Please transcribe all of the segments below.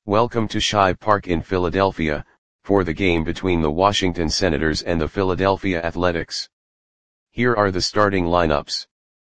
Welcome to Shive Park in Philadelphia, for the game between the Washington Senators and the Philadelphia Athletics. Here are the starting lineups.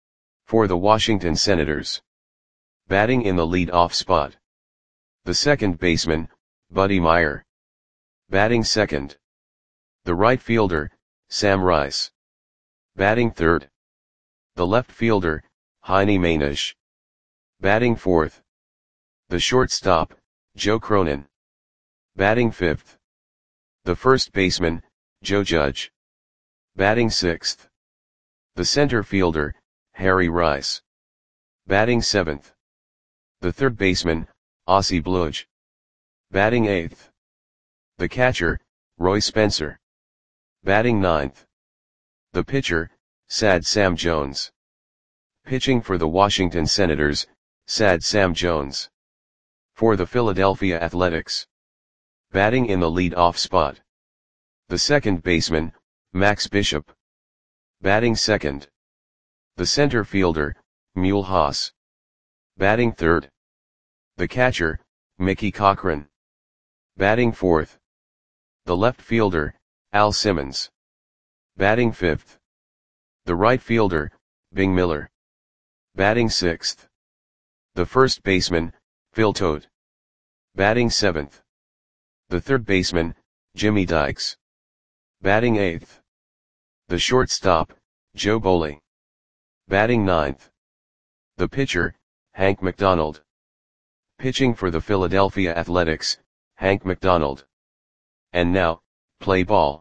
For the Washington Senators. Batting in the lead-off spot. The second baseman, Buddy Myer. Batting second. The right fielder, Sam Rice. Batting third. The left fielder, Heine Manish. Batting fourth. The shortstop, Joe Cronin. Batting fifth. The first baseman, Joe Judge. Batting sixth. The center fielder, Harry Rice. Batting seventh. The third baseman, Ossie Bluge. Batting eighth. The catcher, Roy Spencer. Batting ninth. The pitcher, Sad Sam Jones. Pitching for the Washington Senators, Sad Sam Jones. For the Philadelphia Athletics. Batting in the lead-off spot. The second baseman, Max Bishop. Batting second. The center fielder, Mule Haas. Batting third. The catcher, Mickey Cochrane. Batting fourth. The left fielder, Al Simmons. Batting fifth. The right fielder, Bing Miller. Batting sixth. The first baseman, Phil Todt. Batting seventh. The third baseman, Jimmy Dykes. Batting eighth. The shortstop, Joe Boley. Batting ninth. The pitcher, Hank McDonald. Pitching for the Philadelphia Athletics, Hank McDonald. And now, play ball.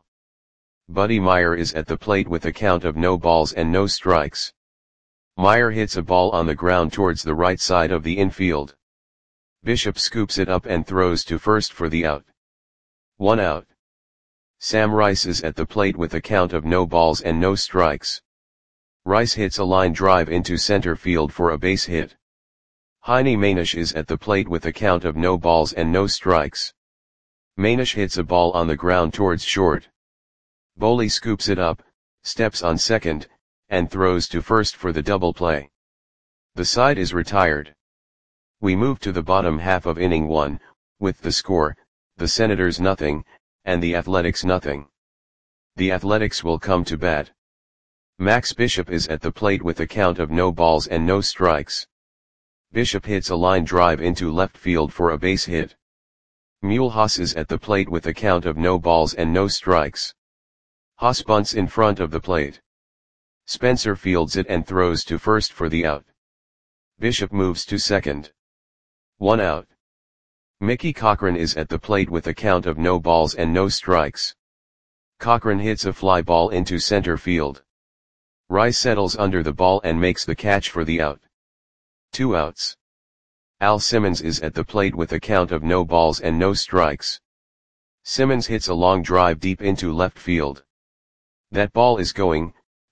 Buddy Myer is at the plate with a count of no balls and no strikes. Myer hits a ball on the ground towards the right side of the infield. Bishop scoops it up and throws to first for the out. 1 out. Sam Rice is at the plate with a count of no balls and no strikes. Rice hits a line drive into center field for a base hit. Heine Manish is at the plate with a count of no balls and no strikes. Manish hits a ball on the ground towards short. Boley scoops it up, steps on second, and throws to first for the double play. The side is retired. We move to the bottom half of inning 1, with the score, the Senators nothing, and the Athletics nothing. The Athletics will come to bat. Max Bishop is at the plate with a count of no balls and no strikes. Bishop hits a line drive into left field for a base hit. Mule Haas is at the plate with a count of no balls and no strikes. Haas bunts in front of the plate. Spencer fields it and throws to first for the out. Bishop moves to second. 1 out. Mickey Cochrane is at the plate with a count of no balls and no strikes. Cochrane hits a fly ball into center field. Rice settles under the ball and makes the catch for the out. 2 outs. Al Simmons is at the plate with a count of no balls and no strikes. Simmons hits a long drive deep into left field. That ball is gone.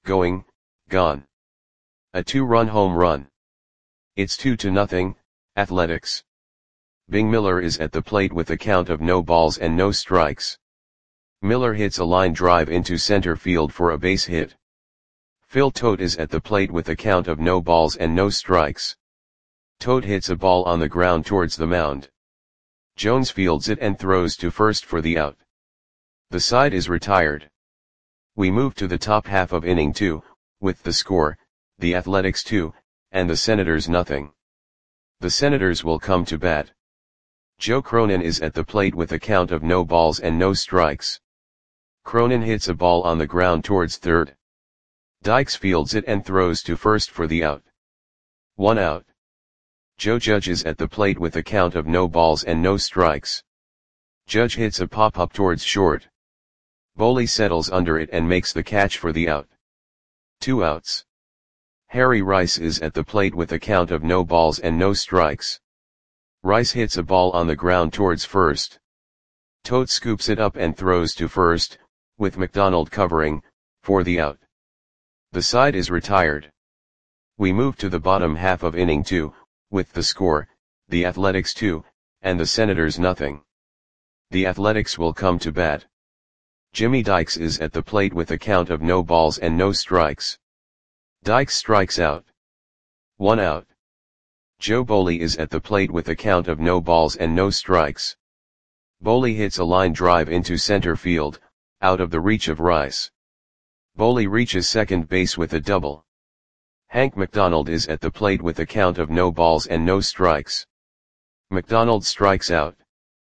A 2-run home run. It's 2-0, Athletics. Bing Miller is at the plate with a count of no balls and no strikes. Miller hits a line drive into center field for a base hit. Phil Todt is at the plate with a count of no balls and no strikes. Todt hits a ball on the ground towards the mound. Jones fields it and throws to first for the out. The side is retired. We move to the top half of inning 2, with the score, the Athletics 2, and the Senators nothing. The Senators will come to bat. Joe Cronin is at the plate with a count of no balls and no strikes. Cronin hits a ball on the ground towards third. Dykes fields it and throws to first for the out. 1 out. Joe Judge is at the plate with a count of no balls and no strikes. Judge hits a pop-up towards short. Boley settles under it and makes the catch for the out. 2 outs. Harry Rice is at the plate with a count of no balls and no strikes. Rice hits a ball on the ground towards first. Todt scoops it up and throws to first, with McDonald covering, for the out. The side is retired. We move to the bottom half of inning 2, with the score, the Athletics 2, and the Senators nothing. The Athletics will come to bat. Jimmy Dykes is at the plate with a count of no balls and no strikes. Dykes strikes out. 1 out. Joe Boley is at the plate with a count of no balls and no strikes. Boley hits a line drive into center field, out of the reach of Rice. Boley reaches second base with a double. Hank McDonald is at the plate with a count of no balls and no strikes. McDonald strikes out.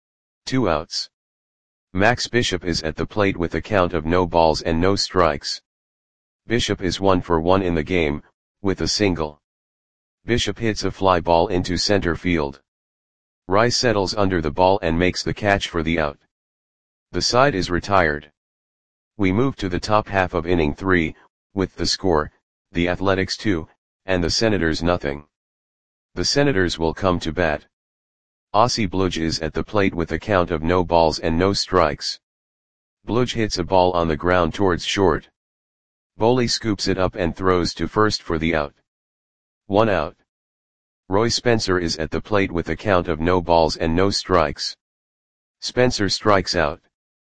2 outs. Max Bishop is at the plate with a count of no balls and no strikes. Bishop is 1 for 1 in the game, with a single. Bishop hits a fly ball into center field. Rice settles under the ball and makes the catch for the out. The side is retired. We move to the top half of inning 3, with the score, the Athletics 2, and the Senators nothing. The Senators will come to bat. Ossie Bludge is at the plate with a count of no balls and no strikes. Bludge hits a ball on the ground towards short. Boley scoops it up and throws to first for the out. 1 out. Roy Spencer is at the plate with a count of no balls and no strikes. Spencer strikes out.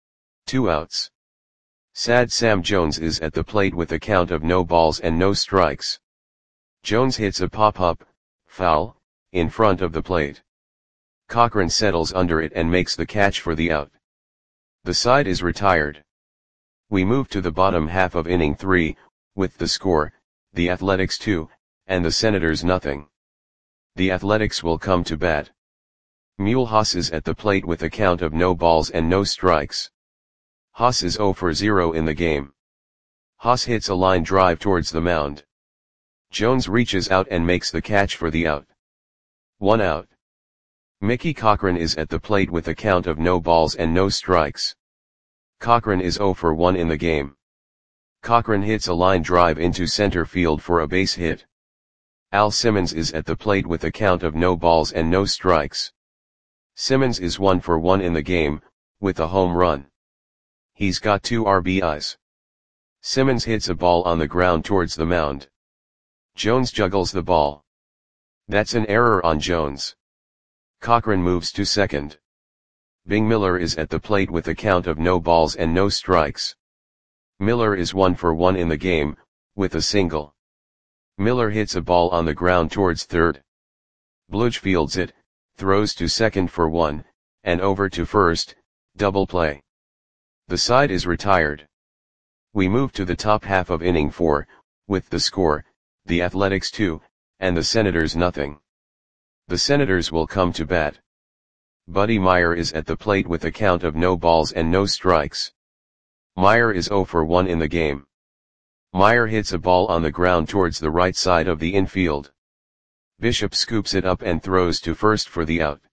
2 outs. Sad Sam Jones is at the plate with a count of no balls and no strikes. Jones hits a pop-up, foul, in front of the plate. Cochran settles under it and makes the catch for the out. The side is retired. We move to the bottom half of inning 3, with the score, the Athletics 2, and the Senators nothing. The Athletics will come to bat. Mule Haas is at the plate with a count of no balls and no strikes. Haas is 0 for 0 in the game. Haas hits a line drive towards the mound. Jones reaches out and makes the catch for the out. 1 out. Mickey Cochran is at the plate with a count of no balls and no strikes. Cochran is 0 for 1 in the game. Cochran hits a line drive into center field for a base hit. Al Simmons is at the plate with a count of no balls and no strikes. Simmons is 1 for 1 in the game, with a home run. He's got 2 RBIs. Simmons hits a ball on the ground towards the mound. Jones juggles the ball. That's an error on Jones. Cochran moves to second. Bing Miller is at the plate with a count of no balls and no strikes. Miller is 1 for 1 in the game, with a single. Miller hits a ball on the ground towards third. Bludge fields it, throws to second for 1, and over to first, double play. The side is retired. We move to the top half of inning 4, with the score, the Athletics 2, and the Senators nothing. The Senators will come to bat. Buddy Meyer is at the plate with a count of no balls and no strikes. Meyer is 0 for 1 in the game. Meyer hits a ball on the ground towards the right side of the infield. Bishop scoops it up and throws to first for the out.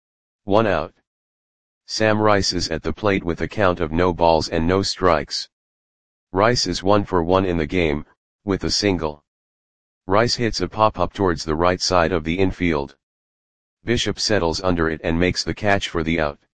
1 out. Sam Rice is at the plate with a count of no balls and no strikes. Rice is 1 for 1 in the game, with a single. Rice hits a pop-up towards the right side of the infield. Bishop settles under it and makes the catch for the out.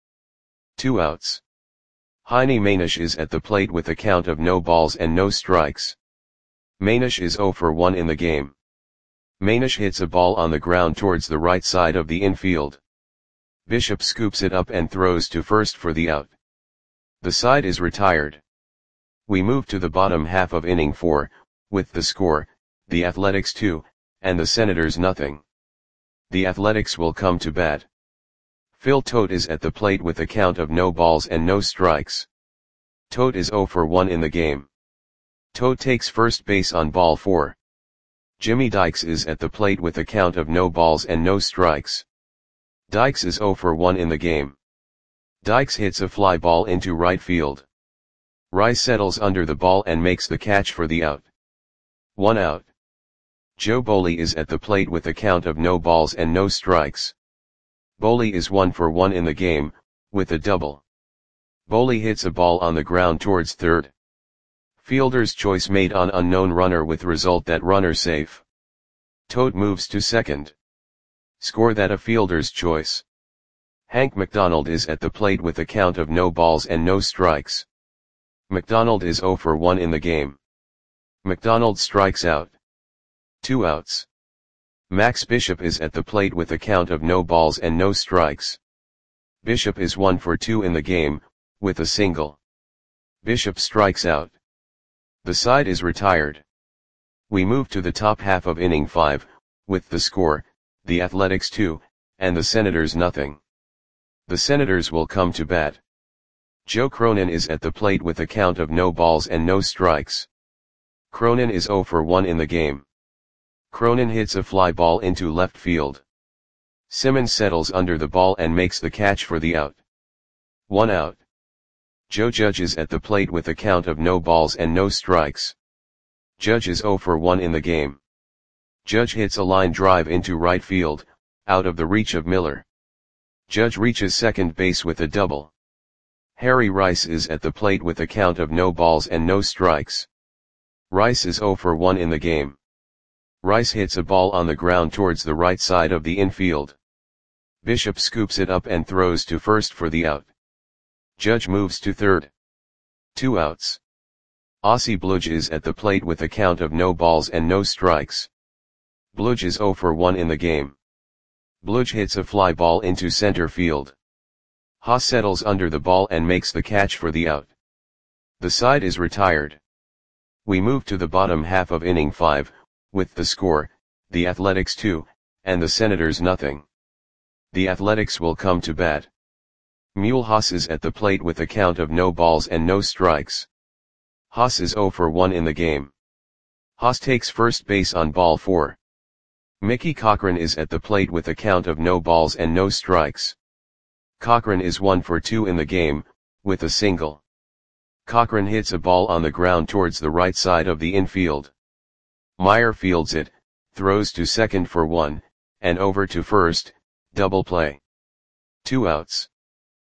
2 outs. Heine Manish is at the plate with a count of no balls and no strikes. Manish is 0 for 1 in the game. Manish hits a ball on the ground towards the right side of the infield. Bishop scoops it up and throws to first for the out. The side is retired. We move to the bottom half of inning 4, with the score, the Athletics 2, and the Senators nothing. The Athletics will come to bat. Phil Tote is at the plate with a count of no balls and no strikes. Tote is 0 for 1 in the game. Tote takes first base on ball 4. Jimmy Dykes is at the plate with a count of no balls and no strikes. Dykes is 0 for 1 in the game. Dykes hits a fly ball into right field. Rice settles under the ball and makes the catch for the out. 1 out. Joe Boley is at the plate with a count of no balls and no strikes. Boley is 1 for 1 in the game, with a double. Boley hits a ball on the ground towards third. Fielder's choice made on unknown runner with result that runner safe. Tote moves to second. Score that a fielder's choice. Hank McDonald is at the plate with a count of no balls and no strikes. McDonald is 0 for 1 in the game. McDonald strikes out. 2 outs. Max Bishop is at the plate with a count of no balls and no strikes. Bishop is 1 for 2 in the game, with a single. Bishop strikes out. The side is retired. We move to the top half of inning 5, with the score, the Athletics 2, and the Senators nothing. The Senators will come to bat. Joe Cronin is at the plate with a count of no balls and no strikes. Cronin is 0 for 1 in the game. Cronin hits a fly ball into left field. Simmons settles under the ball and makes the catch for the out. 1 out. Joe Judge is at the plate with a count of no balls and no strikes. Judge is 0 for 1 in the game. Judge hits a line drive into right field, out of the reach of Miller. Judge reaches second base with a double. Harry Rice is at the plate with a count of no balls and no strikes. Rice is 0 for 1 in the game. Rice hits a ball on the ground towards the right side of the infield. Bishop scoops it up and throws to first for the out. Judge moves to third. 2 outs. Ossie Bludge is at the plate with a count of no balls and no strikes. Bludge is 0 for 1 in the game. Bludge hits a fly ball into center field. Haas settles under the ball and makes the catch for the out. The side is retired. We move to the bottom half of inning 5, with the score, the Athletics 2, and the Senators nothing. The Athletics will come to bat. Mule Haas is at the plate with a count of no balls and no strikes. Haas is 0 for 1 in the game. Haas takes first base on ball 4. Mickey Cochrane is at the plate with a count of no balls and no strikes. Cochrane is 1 for 2 in the game, with a single. Cochrane hits a ball on the ground towards the right side of the infield. Meyer fields it, throws to second for 1, and over to first, double play. 2 outs.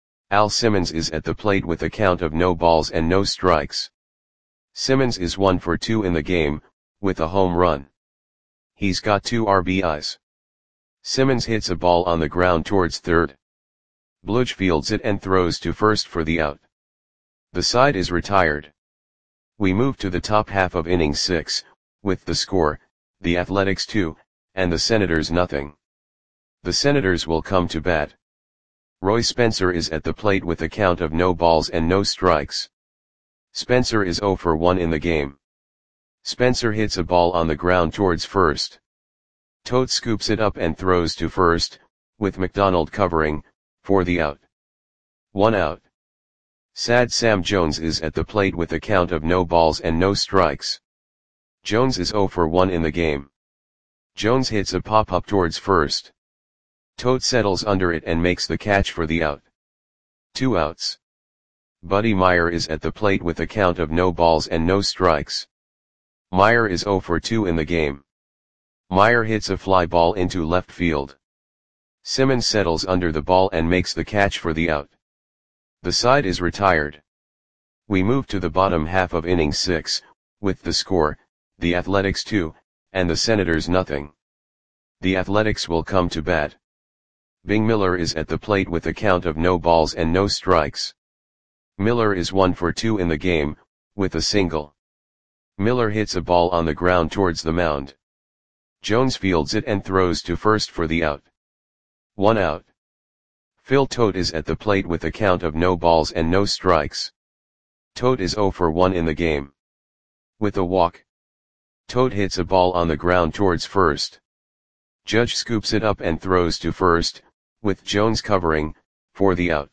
Al Simmons is at the plate with a count of no balls and no strikes. Simmons is 1 for 2 in the game, with a home run. He's got 2 RBIs. Simmons hits a ball on the ground towards third. Bludge fields it and throws to first for the out. The side is retired. We move to the top half of inning 6, with the score, the Athletics 2, and the Senators nothing. The Senators will come to bat. Roy Spencer is at the plate with a count of no balls and no strikes. Spencer is 0 for 1 in the game. Spencer hits a ball on the ground towards first. Tote scoops it up and throws to first, with McDonald covering, for the out. 1 out. Sad Sam Jones is at the plate with a count of no balls and no strikes. Jones is 0 for 1 in the game. Jones hits a pop-up towards first. Tote settles under it and makes the catch for the out. 2 outs. Buddy Meyer is at the plate with a count of no balls and no strikes. Meyer is 0 for 2 in the game. Meyer hits a fly ball into left field. Simmons settles under the ball and makes the catch for the out. The side is retired. We move to the bottom half of inning 6, with the score, the Athletics 2, and the Senators nothing. The Athletics will come to bat. Bing Miller is at the plate with a count of no balls and no strikes. Miller is 1 for 2 in the game, with a single. Miller hits a ball on the ground towards the mound. Jones fields it and throws to first for the out. 1 out. Phil Tote is at the plate with a count of no balls and no strikes. Tote is 0 for 1 in the game. With a walk. Tote hits a ball on the ground towards first. Judge scoops it up and throws to first, with Jones covering, for the out.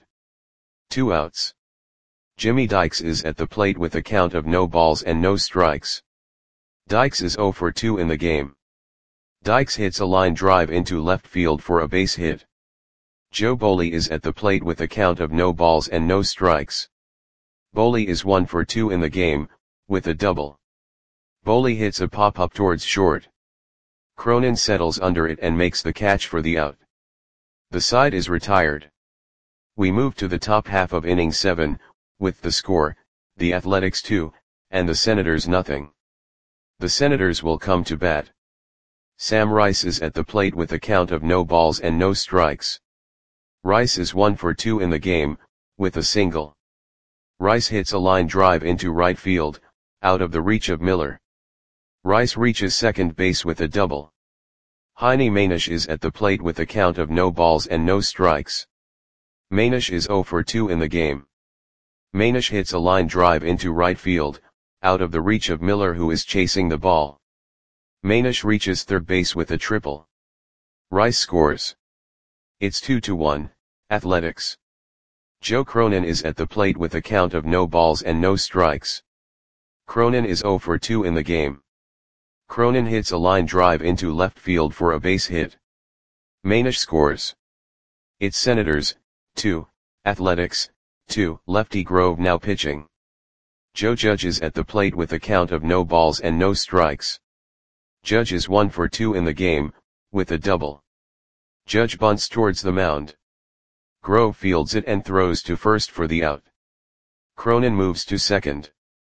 2 outs. Jimmy Dykes is at the plate with a count of no balls and no strikes. Dykes is 0 for 2 in the game. Dykes hits a line drive into left field for a base hit. Joe Boley is at the plate with a count of no balls and no strikes. Boley is 1 for 2 in the game, with a double. Boley hits a pop-up towards short. Cronin settles under it and makes the catch for the out. The side is retired. We move to the top half of inning 7, with the score, the Athletics 2, and the Senators nothing. The Senators will come to bat. Sam Rice is at the plate with a count of no balls and no strikes. Rice is 1 for 2 in the game, with a single. Rice hits a line drive into right field, out of the reach of Miller. Rice reaches second base with a double. Heine Manish is at the plate with a count of no balls and no strikes. Manish is 0 for 2 in the game. Manish hits a line drive into right field, out of the reach of Miller who is chasing the ball. Manish reaches third base with a triple. Rice scores. It's 2-1, Athletics. Joe Cronin is at the plate with a count of no balls and no strikes. Cronin is 0 for 2 in the game. Cronin hits a line drive into left field for a base hit. Manish scores. It's Senators, 2, Athletics, 2. Lefty Grove now pitching. Joe Judge is at the plate with a count of no balls and no strikes. Judge is 1 for 2 in the game, with a double. Judge bunts towards the mound. Grove fields it and throws to first for the out. Cronin moves to second.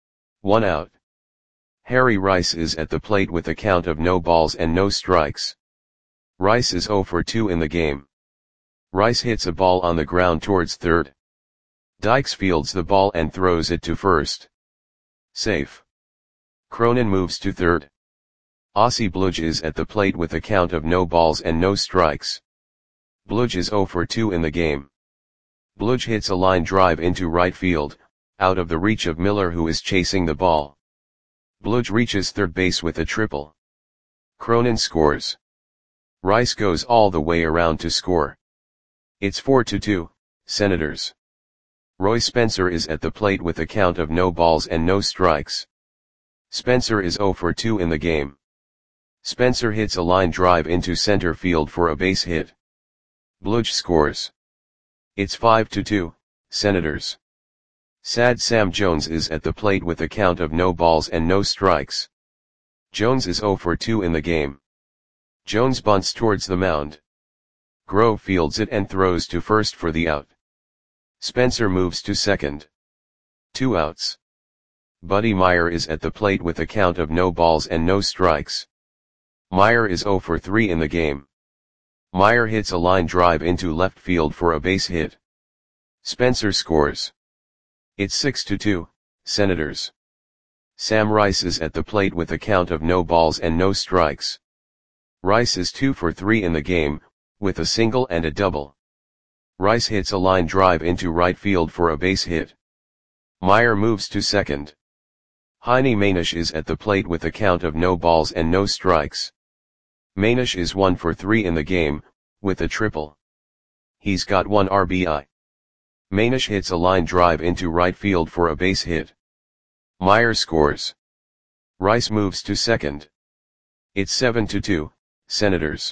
1 out. Harry Rice is at the plate with a count of no balls and no strikes. Rice is 0 for 2 in the game. Rice hits a ball on the ground towards third. Dykes fields the ball and throws it to first. Safe. Cronin moves to third. Aussie Bludge is at the plate with a count of no balls and no strikes. Bludge is 0 for 2 in the game. Bludge hits a line drive into right field, out of the reach of Miller who is chasing the ball. Bludge reaches third base with a triple. Cronin scores. Rice goes all the way around to score. It's 4-2, Senators. Roy Spencer is at the plate with a count of no balls and no strikes. Spencer is 0 for 2 in the game. Spencer hits a line drive into center field for a base hit. Bludge scores. It's 5-2, Senators. Sad Sam Jones is at the plate with a count of no balls and no strikes. Jones is 0 for 2 in the game. Jones bunts towards the mound. Grove fields it and throws to first for the out. Spencer moves to second. 2 outs. Buddy Meyer is at the plate with a count of no balls and no strikes. Meyer is 0 for 3 in the game. Meyer hits a line drive into left field for a base hit. Spencer scores. It's 6-2, Senators. Sam Rice is at the plate with a count of no balls and no strikes. Rice is 2 for 3 in the game, with a single and a double. Rice hits a line drive into right field for a base hit. Meyer moves to second. Heine Manish is at the plate with a count of no balls and no strikes. Manish is 1 for 3 in the game, with a triple. He's got 1 RBI. Manish hits a line drive into right field for a base hit. Meyer scores. Rice moves to second. It's 7-2, Senators.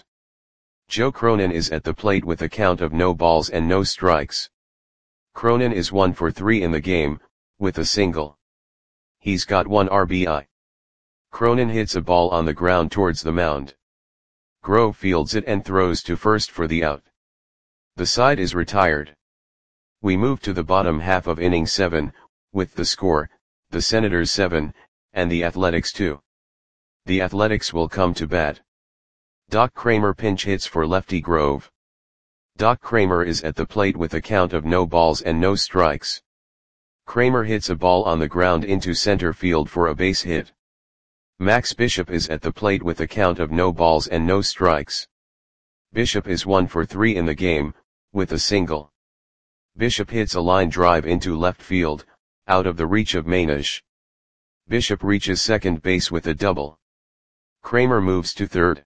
Joe Cronin is at the plate with a count of no balls and no strikes. Cronin is 1 for 3 in the game, with a single. He's got 1 RBI. Cronin hits a ball on the ground towards the mound. Grove fields it and throws to first for the out. The side is retired. We move to the bottom half of inning 7, with the score, the Senators 7, and the Athletics 2. The Athletics will come to bat. Doc Kramer pinch hits for lefty Grove. Doc Kramer is at the plate with a count of no balls and no strikes. Kramer hits a ball on the ground into center field for a base hit. Max Bishop is at the plate with a count of no balls and no strikes. Bishop is 1 for 3 in the game, with a single. Bishop hits a line drive into left field, out of the reach of Manish. Bishop reaches second base with a double. Kramer moves to third.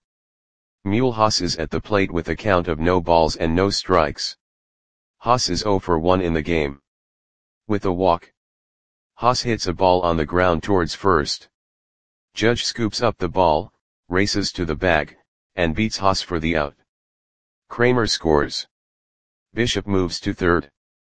Mulhouse is at the plate with a count of no balls and no strikes. Haas is 0 for 1 in the game. With a walk. Haas hits a ball on the ground towards first. Judge scoops up the ball, races to the bag, and beats Haas for the out. Kramer scores. Bishop moves to third.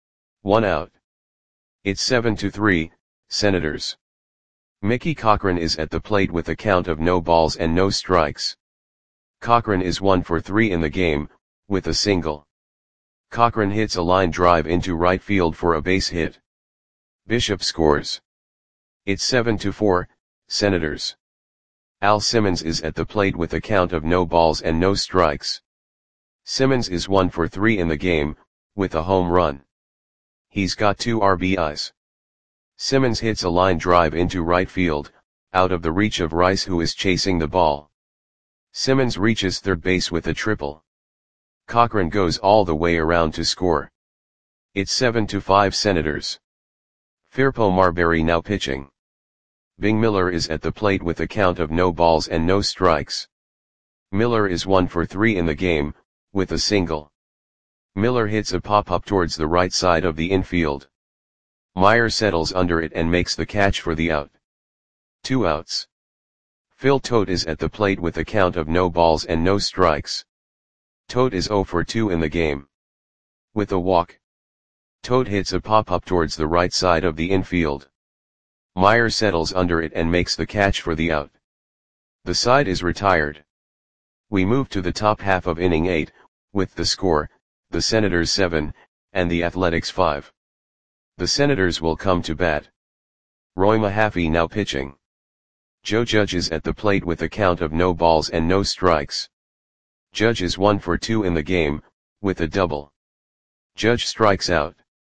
1 out. It's 7-3, Senators. Mickey Cochran is at the plate with a count of no balls and no strikes. Cochran is 1 for 3 in the game, with a single. Cochran hits a line drive into right field for a base hit. Bishop scores. It's 7-4, Senators. Al Simmons is at the plate with a count of no balls and no strikes. Simmons is 1 for 3 in the game, with a home run. He's got 2 RBIs. Simmons hits a line drive into right field, out of the reach of Rice who is chasing the ball. Simmons reaches third base with a triple. Cochran goes all the way around to score. It's 7-5 Senators. Firpo Marbury now pitching. Bing Miller is at the plate with a count of no balls and no strikes. Miller is 1 for 3 in the game, with a single. Miller hits a pop-up towards the right side of the infield. Meyer settles under it and makes the catch for the out. 2 outs. Phil Tote is at the plate with a count of no balls and no strikes. Tote is 0 for 2 in the game. With a walk. Tote hits a pop-up towards the right side of the infield. Meyer settles under it and makes the catch for the out. The side is retired. We move to the top half of inning 8, with the score, the Senators 7, and the Athletics 5. The Senators will come to bat. Roy Mahaffey now pitching. Joe Judge is at the plate with a count of no balls and no strikes. Judge is 1 for 2 in the game, with a double. Judge strikes out.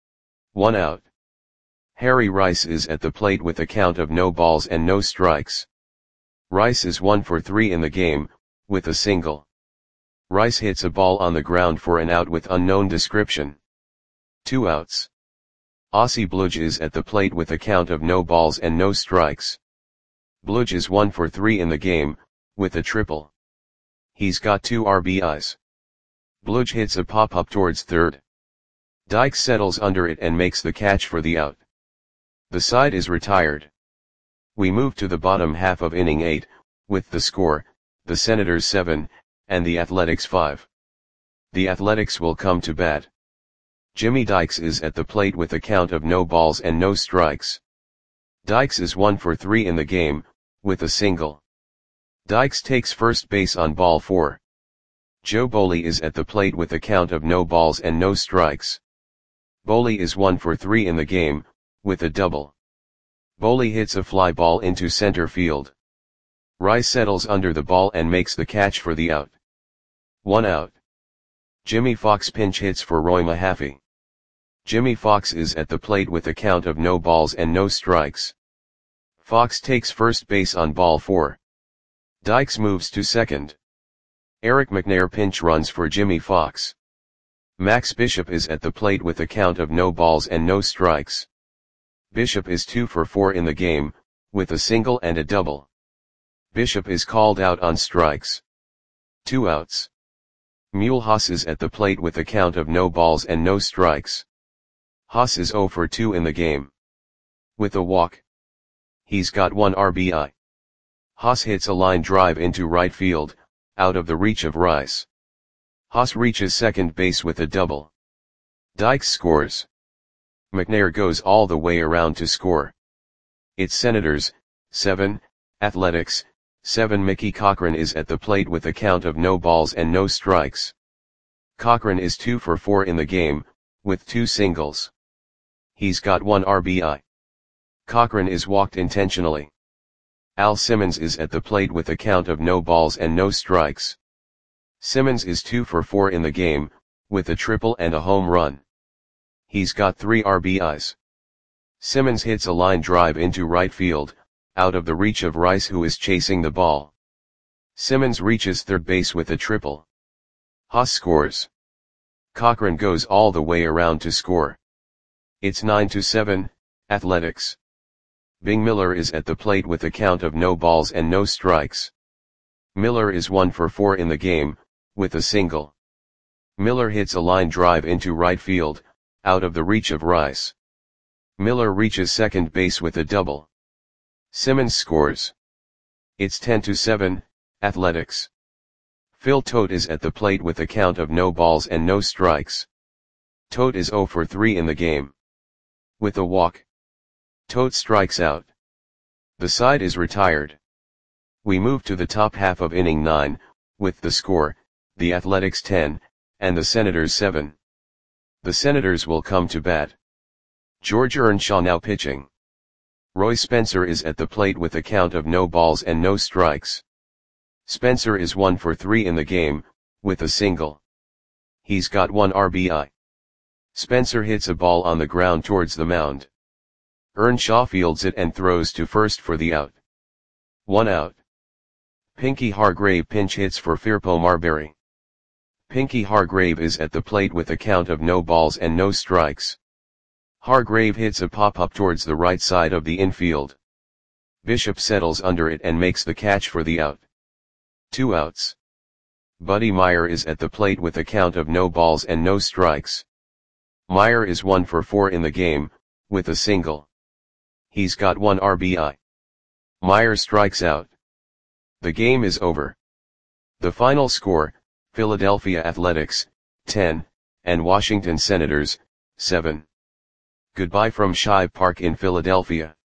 1 out. Harry Rice is at the plate with a count of no balls and no strikes. Rice is 1 for 3 in the game, with a single. Rice hits a ball on the ground for an out with unknown description. 2 outs. Ossie Bludge is at the plate with a count of no balls and no strikes. Bludge is 1 for 3 in the game, with a triple. He's got 2 RBIs. Bludge hits a pop-up towards third. Dykes settles under it and makes the catch for the out. The side is retired. We move to the bottom half of inning 8, with the score, the Senators 7, and the Athletics 5. The Athletics will come to bat. Jimmy Dykes is at the plate with a count of no balls and no strikes. Dykes is 1 for 3 in the game, with a single. Dykes takes first base on ball 4. Joe Boley is at the plate with a count of no balls and no strikes. Boley is 1 for 3 in the game, with a double. Boley hits a fly ball into center field. Rice settles under the ball and makes the catch for the out. 1 out. Jimmy Fox pinch hits for Roy Mahaffey. Jimmy Fox is at the plate with a count of no balls and no strikes. Fox takes first base on ball 4. Dykes moves to second. Eric McNair pinch runs for Jimmy Fox. Max Bishop is at the plate with a count of no balls and no strikes. Bishop is 2 for 4 in the game, with a single and a double. Bishop is called out on strikes. 2 outs. Mule Haas is at the plate with a count of no balls and no strikes. Haas is 0 for 2 in the game. With a walk. He's got 1 RBI. Haas hits a line drive into right field, out of the reach of Rice. Haas reaches second base with a double. Dykes scores. McNair goes all the way around to score. It's Senators, 7, Athletics, 7. Mickey Cochran is at the plate with a count of no balls and no strikes. Cochran is 2 for 4 in the game, with 2 singles. He's got 1 RBI. Cochran is walked intentionally. Al Simmons is at the plate with a count of no balls and no strikes. Simmons is 2 for 4 in the game, with a triple and a home run. He's got 3 RBIs. Simmons hits a line drive into right field, out of the reach of Rice who is chasing the ball. Simmons reaches third base with a triple. Haas scores. Cochran goes all the way around to score. It's 9-7, Athletics. Bing Miller is at the plate with a count of no balls and no strikes. Miller is 1 for 4 in the game, with a single. Miller hits a line drive into right field, out of the reach of Rice. Miller reaches second base with a double. Simmons scores. It's 10-7, Athletics. Phil Tote is at the plate with a count of no balls and no strikes. Tote is 0 for 3 in the game. With a walk. Tote strikes out. The side is retired. We move to the top half of inning 9, with the score, the Athletics 10, and the Senators 7. The Senators will come to bat. George Earnshaw now pitching. Roy Spencer is at the plate with a count of no balls and no strikes. Spencer is 1 for 3 in the game, with a single. He's got 1 RBI. Spencer hits a ball on the ground towards the mound. Earnshaw fields it and throws to first for the out. 1 out. Pinky Hargrave pinch hits for Firpo Marbury. Pinky Hargrave is at the plate with a count of no balls and no strikes. Hargrave hits a pop-up towards the right side of the infield. Bishop settles under it and makes the catch for the out. 2 outs. Buddy Meyer is at the plate with a count of no balls and no strikes. Meyer is 1 for 4 in the game, with a single. He's got 1 RBI. Meyer strikes out. The game is over. The final score, Philadelphia Athletics, 10, and Washington Senators, 7. Goodbye from Shibe Park in Philadelphia.